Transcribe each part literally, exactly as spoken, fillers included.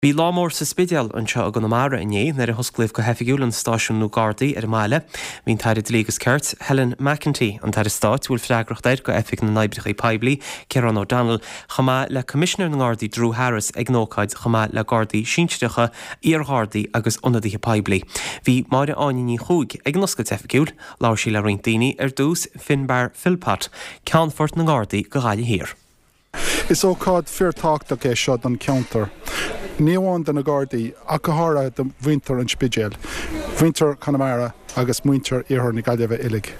Bhí lámór sa spideal anseo a go namara inné nar a hosclaibh go hefigiúil an stáisiún nó Gardaí ar máile, hín tairid lígus ceart Helen McEntee an tair stát bhfuil freagracht ir go efig na naibrechaí Poiblí, Kieran O'Donnell, chomá le Commissioner na Gardaí Drew Harris ag nócaid chomá le Gardaí Sínstreacha ar Gardaí agus ionadaithe Poiblí. Bhí máire áine ní chúig ag noscail efigúil, láir sí le rointaoine ar dús Finbar Philpott, ceannfort na Gardaí go gáile hir. Is ócád feartácht é seo an counter. Níomháin den na Gardaí a go hára den bhaintear an spideal. Bhaintear Connemara agus muintear iarthar na Gaillimhe Uilig.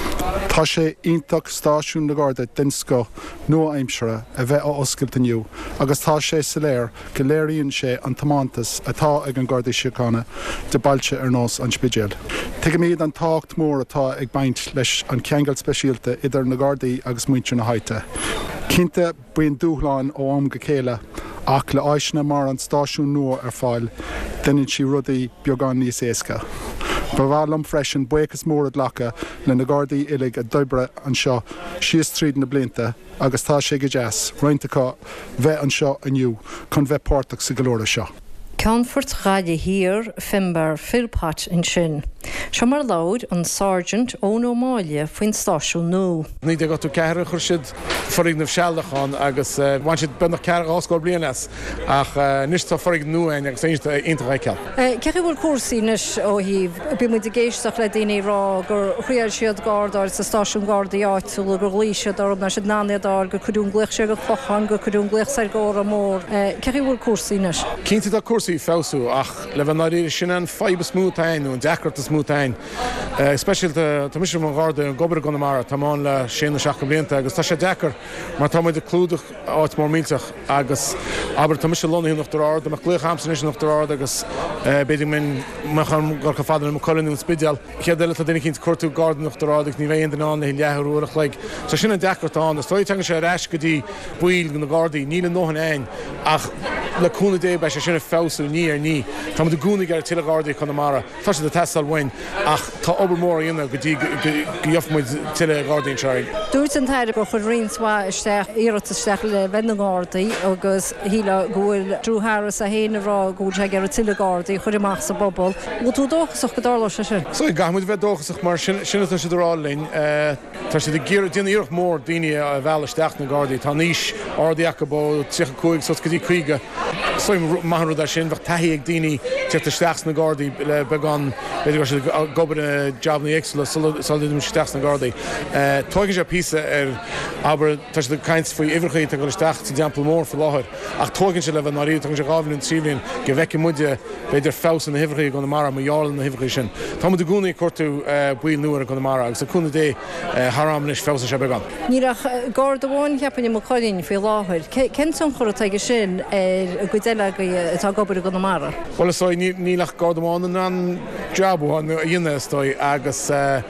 Tá sé iontach stáisiún na Garda dinsco nua aimsere a bheith á oscailt aniu, agus tá sé sa léir go léiríonn sé an tamantas atá ag an Gardaí Síochána de bailte ar nós an spideal. Tuige míad an tácht mór atá ag baint leis an ceangal speisialta idir na Gardaí agus muintear na Haite. Cinnte buon dúchláin ó am go chéile ach le áisina mar an stáisiún nua ar fáil denann sí rudaí beagán níos éasca. Ba bhlam freisin buchas mór ad lecha le na Gardaí Uilig a doibre an seo síos tríd na blianta agus tá sé go deas rointeá bheith an seo aniu chun bheith páirteach sa golóra seo. Ceannfort Ghaile hir Finbar Philpott in sin. Se mar laud an Sergeant Ón O'Malley faoin stáisiún nó. Ní go tú ceithre chuir siad forig na bhsealdachán agus bhain siad benach ceithre oscáil bliain leis ach níos tá forig nuain agus aonta ceall. Ceithre bhfuil cuasaí níos ó híh bí muid a géisteach le daoine rá gur chuir siad Gardaí sa stáisiún Gardaí áitiúil gur líisiad ar na siad náiadáil gur chuún gluich sé go chochan gur chuún gluich sa gára mór. Ceithre bhfuil cuasaí níos. Cinnte tá cuasaí fésú ach le bheith nair sin an fibe smútain ú an deacrat a smútain. Especially tá mis an Garda an gobar Connemara táán le sin seach go blianta agus tá sé deacar mar tá muid de clúdach áit mór míteach agus aber tá mis London nach rád amach léch hamsan nach rád agus beidir min mechan gur go fádan choún spideal. Che deile a dénig cinint cuatú Garda nach rádig ní bhéon den an hin leúach le. Tá sin an deacratán, is stoid te sé reis go dtí buil na Gardaí ní nóhan ein ach leúna dé bei sé sinna fésú ní ar ní. Tá de gúnig ar tiile Gardaí Connemara. Tá sé de testal bhain ach tá obermór inna go dtí goofmuid tiile Gardaín seing. Dúirt an taire go chur rionsá isteach iiretasteach le bheit na Gardaí agus híle gohfuil Drew Harris a héana rá gúil ag ar tiile Gardaí chuir amach sa bobbal. Bú tú dóchasach go dála se sin? So i gamuid bheith dóchasach mar sinna tá sé rálinn tá sé de géir duine íoch mór daine a bheileisteach na Gardaí tá níos ádaíach bó tucha cuaig so go dtí chuige. Soim maithú ar sin bheith taí ag daoine teachtasteach na Gardaí le began beidir sé gobar job na éagsúla solid steach na Gardaí. Tuigin sé písa ar aber tá sé caiint faoi ihrechaí go isteach sa deampla mór fa láthir ach tuigin sé le bheith naí tugann sé gáhann tríblin go bheice muide beidir fés na hifraí go Connemara marall na hifraí sin. Tá mu de gúnaí cuatú buil nuair a Connemara agus a cúna dé haram is fésa sé began. Níach Garda bháin ceapanne mo choín fé láthir. Cén son chur teige sin ar go déile atá gobar a Connemara? Well is nílach Gardamáin an jobháin a dhéine stoi agus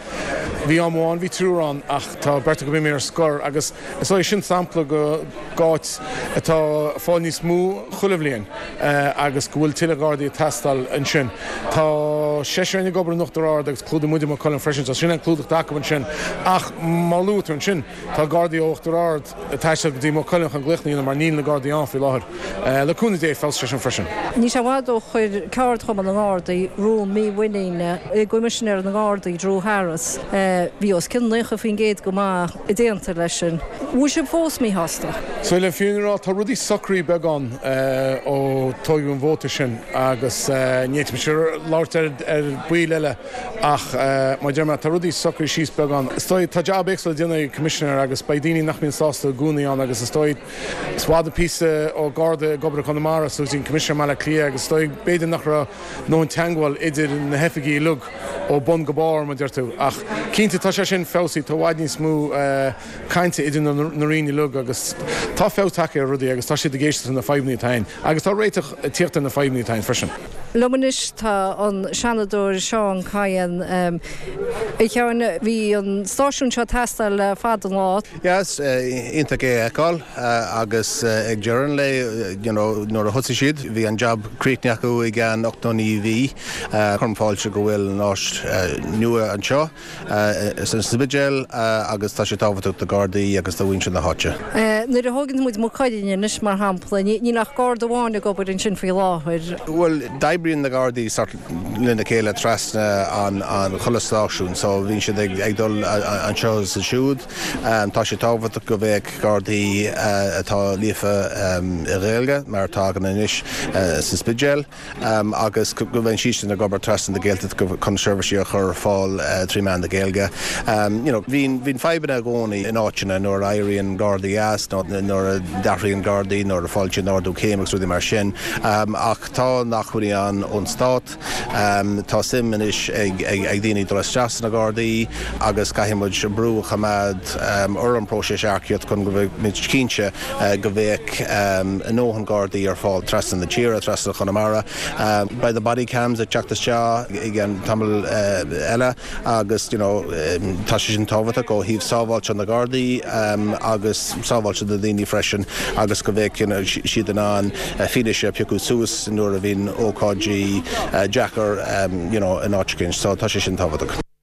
bhí amháin bhí trúrán ach tá berta go bhí mé ar scor agus is sin sampla go gáit atá fáil níos mú chulamhlíonn agus go bhfuil tiile Gardaí testal an sin. Tá sé séna gobar nachtarrád agus clúda muide mar cholan freisin tá sin an clúdach dacha an sin ach máútar an sin tá Gardaí óachtarrád teiste go dtí mar cholan an gluchnaíonna mar níl na Gardaí an fí láthir. Leúna dé fás sé an freisin. Ní sé bhhad ó chuir ceart chuma na Gardaí rú mí winine i gcuimiisinéir na Gardaí Drew Harris. Bhí os cinlecha faoin géad go má i déanta lei sin. Bhú sé fós mí hasta? So le fiúnrá tá rudí socrí beagán ó tóigún bhóta sin agus níit me siú láirt ar buil eile ach má dearma tá rudí socrí síos beagán. Stoid tá job éagsúla déanana commissioner agus ba daoine nach mín sásta gúnaíán agus stoid sváda písa ó Garda gobar Connemara so sin commissioner meile clia agus stoid beidir nach ra nó an teangháil idir na hefigií lug ó bon gobáir mar deirtú ach cínta tá sé sin fésaí tá bhaid níos mú cainte idir na rií lug agus tá fétacha a rudaí agus tá si de géiste na fáimní tain agus tá réiteach tíochtta na fáimní tain freisin. Lomanis tá an seanadúir Seán Caian i cheann bhí an stáisiún seo testal le fad an lá. Yes, ionta é eáil agus ag dearan le nó nuair a thusa siad, bhí an job críicne acu i gceann ochtaí bhí chun fáilte go bhfuil an áist nua anseo san sibidéal agus tá sé táhachtach do Gardaí agus do bhain sin na háte. Nuair a thugann muid mar caiideanais mar hampla, ní nach Garda bháinna gobar an sin faoi láthir. Well, daibríonn na Gardaí sort linda céile trasna an an cholastáisiún, so bhín siad ag dul anseo sa siúd. Tá sé táhachtach go bheith Gardaí atá líofa i réalga mar tá gan inis sa spidéal agus go bhain síiste na gobar trasna na Gaelta go conservaí a chur fáil trí man na Gaelga. Bhín febanna gcónaí in áitina nóair éiríonn Gardaí as nóair a dathraíonn Gardaí nóair a fáilte náardú céimeach rúdaí mar sin ach tá nach chuirí an ón stát tá sim inis ag daoine do isteach na Gardaí agus caiimiid brú chamad ar an próisis airciad chun go bheith mit cínse go bheith an óhan Gardaí ar fáil trasna na tíra trasna Connemara by the body cams at Jack the Shaw again Tamil Ella agus you know Tashin Tovata go heave sábháilte an na Gardaí agus sábháilte de daoine freisin agus go bheith siad an an finis piú suas nuair a bhín ócáidí Jackar you know an áitcinn so tá sin táhachtach.